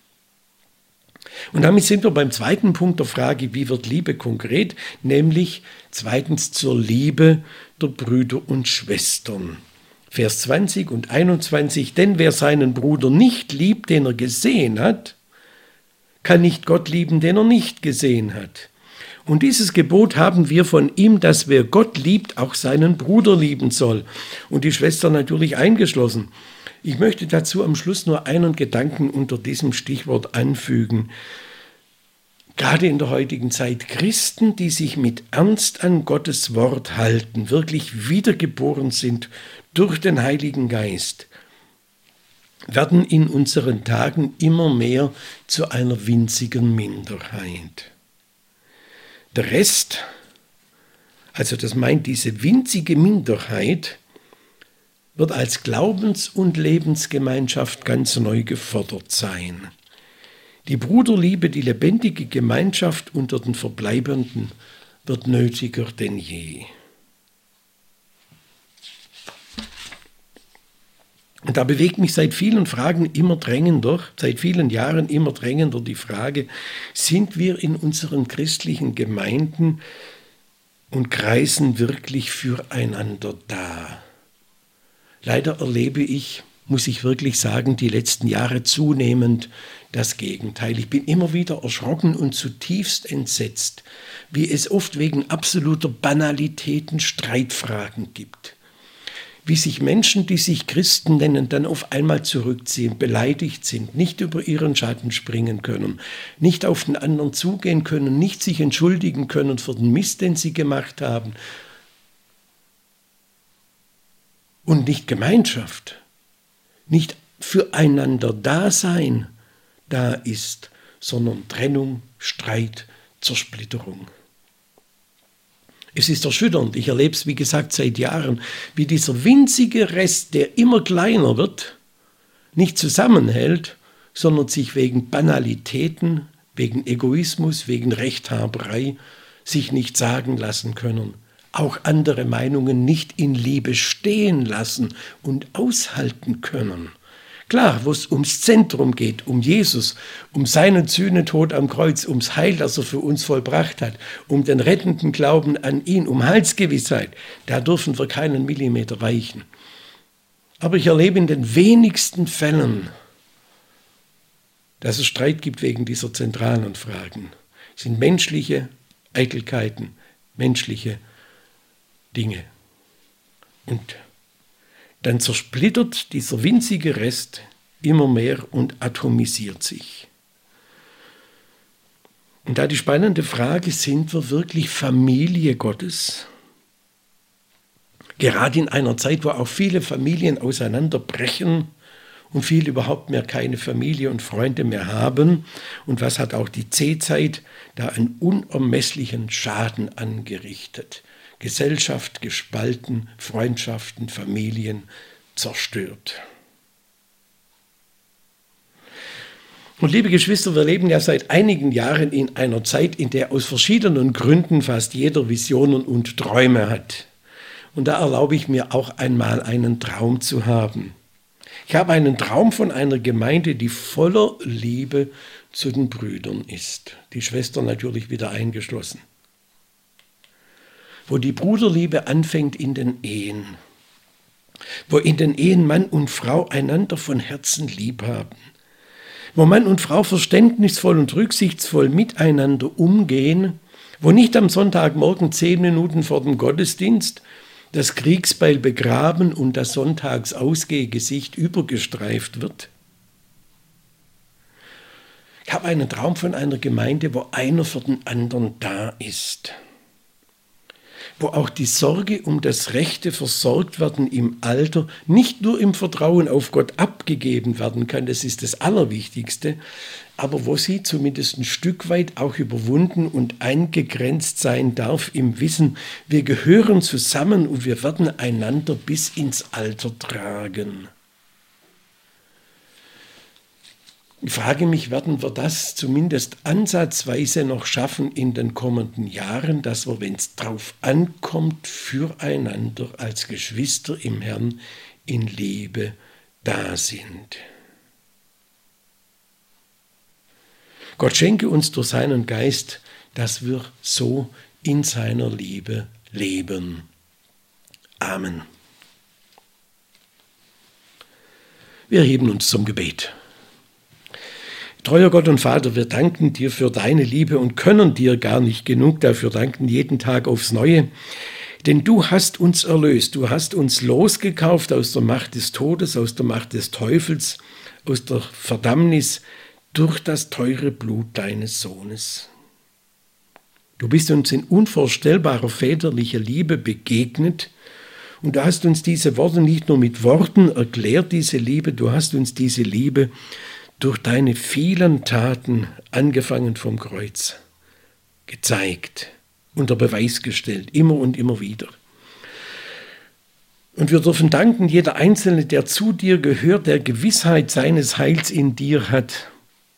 Speaker 2: Und damit sind wir beim zweiten Punkt der Frage, wie wird Liebe konkret, nämlich zweitens zur Liebe der Brüder und Schwestern. Vers zwanzig und einundzwanzig, denn wer seinen Bruder nicht liebt, den er gesehen hat, kann nicht Gott lieben, den er nicht gesehen hat. Und dieses Gebot haben wir von ihm, dass wer Gott liebt, auch seinen Bruder lieben soll. Und die Schwester natürlich eingeschlossen. Ich möchte dazu am Schluss nur einen Gedanken unter diesem Stichwort anfügen. Gerade in der heutigen Zeit Christen, die sich mit Ernst an Gottes Wort halten, wirklich wiedergeboren sind durch den Heiligen Geist, werden in unseren Tagen immer mehr zu einer winzigen Minderheit. Der Rest, also das meint diese winzige Minderheit, wird als Glaubens- und Lebensgemeinschaft ganz neu gefordert sein. Die Bruderliebe, die lebendige Gemeinschaft unter den Verbleibenden wird nötiger denn je. Und da bewegt mich seit vielen Fragen immer drängender, seit vielen Jahren immer drängender die Frage, sind wir in unseren christlichen Gemeinden und Kreisen wirklich füreinander da? Leider erlebe ich, muss ich wirklich sagen, die letzten Jahre zunehmend das Gegenteil. Ich bin immer wieder erschrocken und zutiefst entsetzt, wie es oft wegen absoluter Banalitäten Streitfragen gibt. Wie sich Menschen, die sich Christen nennen, dann auf einmal zurückziehen, beleidigt sind, nicht über ihren Schatten springen können, nicht auf den anderen zugehen können, nicht sich entschuldigen können für den Mist, den sie gemacht haben. Und nicht Gemeinschaft, nicht füreinander Dasein da ist, sondern Trennung, Streit, Zersplitterung. Es ist erschütternd, ich erlebe es wie gesagt seit Jahren, wie dieser winzige Rest, der immer kleiner wird, nicht zusammenhält, sondern sich wegen Banalitäten, wegen Egoismus, wegen Rechthaberei sich nicht sagen lassen können, auch andere Meinungen nicht in Liebe stehen lassen und aushalten können. Klar, wo es ums Zentrum geht, um Jesus, um seinen Sühnetod am Kreuz, ums Heil, das er für uns vollbracht hat, um den rettenden Glauben an ihn, um Heilsgewissheit, da dürfen wir keinen Millimeter weichen. Aber ich erlebe in den wenigsten Fällen, dass es Streit gibt wegen dieser zentralen Fragen. Es sind menschliche Eitelkeiten, menschliche Dinge. Und dann zersplittert dieser winzige Rest immer mehr und atomisiert sich. Und da die spannende Frage, sind wir wirklich Familie Gottes? Gerade in einer Zeit, wo auch viele Familien auseinanderbrechen und viele überhaupt mehr keine Familie und Freunde mehr haben. Und was hat auch die C-Zeit da einen unermesslichen Schaden angerichtet? Gesellschaft gespalten, Freundschaften, Familien zerstört. Und liebe Geschwister, wir leben ja seit einigen Jahren in einer Zeit, in der aus verschiedenen Gründen fast jeder Visionen und Träume hat. Und da erlaube ich mir auch einmal einen Traum zu haben. Ich habe einen Traum von einer Gemeinde, die voller Liebe zu den Brüdern ist. Die Schwestern natürlich wieder eingeschlossen. Wo die Bruderliebe anfängt in den Ehen. Wo in den Ehen Mann und Frau einander von Herzen lieb haben. Wo Mann und Frau verständnisvoll und rücksichtsvoll miteinander umgehen. Wo nicht am Sonntagmorgen zehn Minuten vor dem Gottesdienst das Kriegsbeil begraben und das Sonntagsausgehgesicht übergestreift wird. Ich habe einen Traum von einer Gemeinde, wo einer für den anderen da ist. Wo auch die Sorge um das rechte Versorgtwerden im Alter nicht nur im Vertrauen auf Gott abgegeben werden kann, das ist das Allerwichtigste, aber wo sie zumindest ein Stück weit auch überwunden und eingegrenzt sein darf im Wissen, wir gehören zusammen und wir werden einander bis ins Alter tragen. Ich frage mich, werden wir das zumindest ansatzweise noch schaffen in den kommenden Jahren, dass wir, wenn es drauf ankommt, füreinander als Geschwister im Herrn in Liebe da sind. Gott schenke uns durch seinen Geist, dass wir so in seiner Liebe leben. Amen. Wir heben uns zum Gebet. Treuer Gott und Vater, wir danken dir für deine Liebe und können dir gar nicht genug dafür danken, jeden Tag aufs Neue. Denn du hast uns erlöst, du hast uns losgekauft aus der Macht des Todes, aus der Macht des Teufels, aus der Verdammnis, durch das teure Blut deines Sohnes. Du bist uns in unvorstellbarer väterlicher Liebe begegnet und du hast uns diese Worte nicht nur mit Worten erklärt, diese Liebe, du hast uns diese Liebe durch deine vielen Taten, angefangen vom Kreuz, gezeigt, unter Beweis gestellt, immer und immer wieder. Und wir dürfen danken, jeder Einzelne, der zu dir gehört, der Gewissheit seines Heils in dir hat,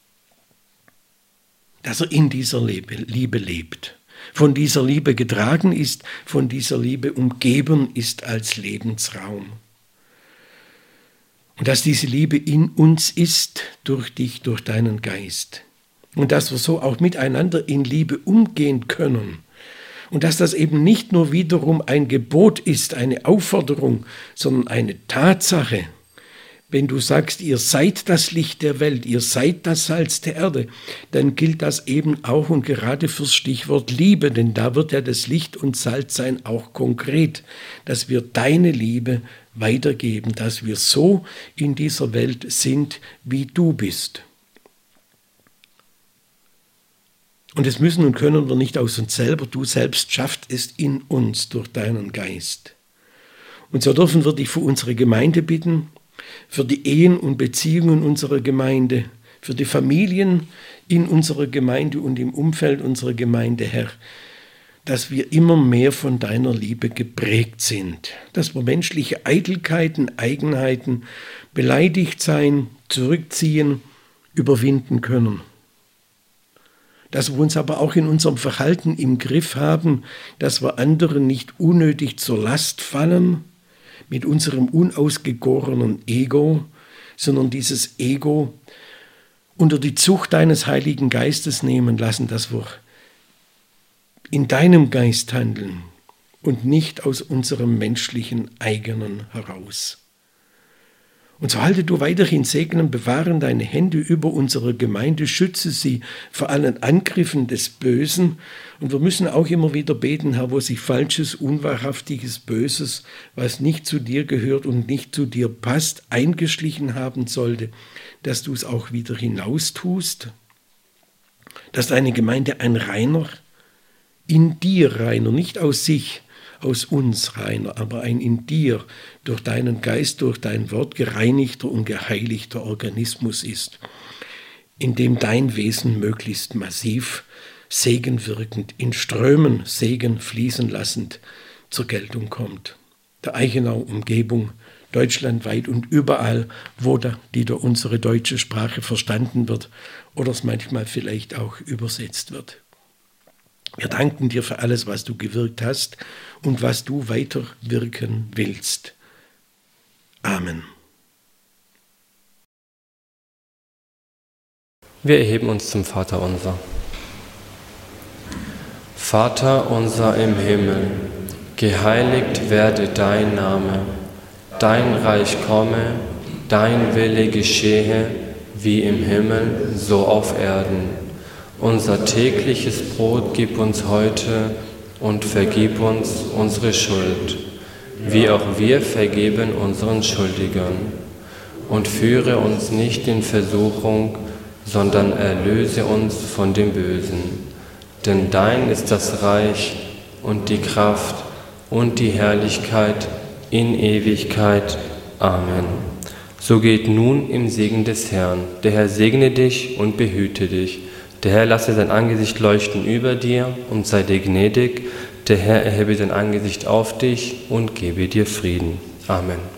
Speaker 2: dass er in dieser Liebe lebt, von dieser Liebe getragen ist, von dieser Liebe umgeben ist als Lebensraum. Und dass diese Liebe in uns ist, durch dich, durch deinen Geist. Und dass wir so auch miteinander in Liebe umgehen können. Und dass das eben nicht nur wiederum ein Gebot ist, eine Aufforderung, sondern eine Tatsache. Wenn du sagst, ihr seid das Licht der Welt, ihr seid das Salz der Erde, dann gilt das eben auch und gerade fürs Stichwort Liebe, denn da wird ja das Licht und Salz sein auch konkret, dass wir deine Liebe weitergeben, dass wir so in dieser Welt sind, wie du bist. Und das müssen und können wir nicht aus uns selber, du selbst schaffst es in uns durch deinen Geist. Und so dürfen wir dich für unsere Gemeinde bitten, für die Ehen und Beziehungen unserer Gemeinde, für die Familien in unserer Gemeinde und im Umfeld unserer Gemeinde, Herr, dass wir immer mehr von deiner Liebe geprägt sind, dass wir menschliche Eitelkeiten, Eigenheiten, beleidigt sein, zurückziehen, überwinden können. Dass wir uns aber auch in unserem Verhalten im Griff haben, dass wir anderen nicht unnötig zur Last fallen, mit unserem unausgegorenen Ego, sondern dieses Ego unter die Zucht deines Heiligen Geistes nehmen lassen, dass wir in deinem Geist handeln und nicht aus unserem menschlichen eigenen heraus. Und so halte du weiterhin Segen und bewahren deine Hände über unsere Gemeinde, schütze sie vor allen Angriffen des Bösen. Und wir müssen auch immer wieder beten, Herr, wo sich Falsches, Unwahrhaftiges, Böses, was nicht zu dir gehört und nicht zu dir passt, eingeschlichen haben sollte, dass du es auch wieder hinaus tust, dass deine Gemeinde ein reiner, in dir reiner, nicht aus sich, aus uns reiner, aber ein in dir, durch deinen Geist, durch dein Wort gereinigter und geheiligter Organismus ist, in dem dein Wesen möglichst massiv, segenwirkend, in Strömen Segen fließen lassend zur Geltung kommt. Der Eichenau Umgebung, deutschlandweit und überall, wo da, die da unsere deutsche Sprache verstanden wird oder es manchmal vielleicht auch übersetzt wird. Wir danken dir für alles, was du gewirkt hast und was du weiter wirken willst. Amen.
Speaker 1: Wir erheben uns zum Vater unser. Vater unser im Himmel, geheiligt werde dein Name, dein Reich komme, dein Wille geschehe, wie im Himmel, so auf Erden. Unser tägliches Brot gib uns heute und vergib uns unsere Schuld, wie auch wir vergeben unseren Schuldigern. Und führe uns nicht in Versuchung, sondern erlöse uns von dem Bösen. Denn dein ist das Reich und die Kraft und die Herrlichkeit in Ewigkeit. Amen. So geht nun im Segen des Herrn. Der Herr segne dich und behüte dich. Der Herr lasse sein Angesicht leuchten über dir und sei dir gnädig. Der Herr erhebe sein Angesicht auf dich und gebe dir Frieden. Amen.